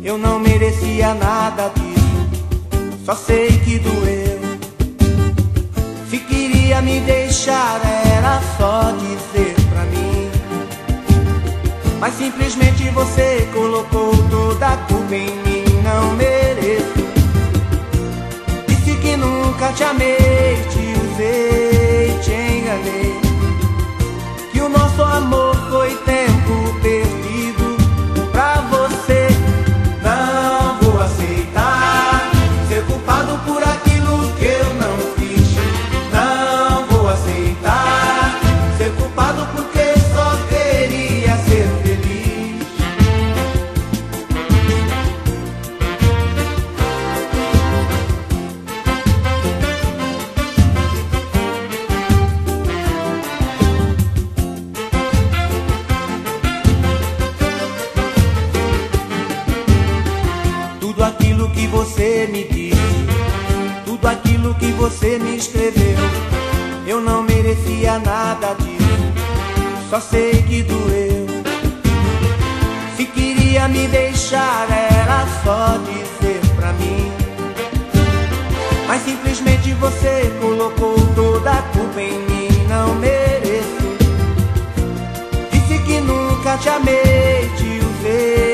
Eu não merecia nada disso, só sei que doeu. Se queria me deixar era só dizer pra mim, mas simplesmente você colocou toda a culpa em mim. Não mereço. Disse que nunca te amei, te usei, te enganei, que o nosso amor foi tempo perdido pra você. Não vou aceitar ser culpado por aquilo que eu não fiz. Não vou aceitar ser culpado porque só queria ser feliz. Tudo aquilo que você me disse, tudo aquilo que você me escreveu, eu não merecia nada disso, só sei que doeu. Se queria me deixar era só dizer pra mim, mas simplesmente você colocou toda a culpa em mim. Não mereço. Disse que nunca te amei, te usei,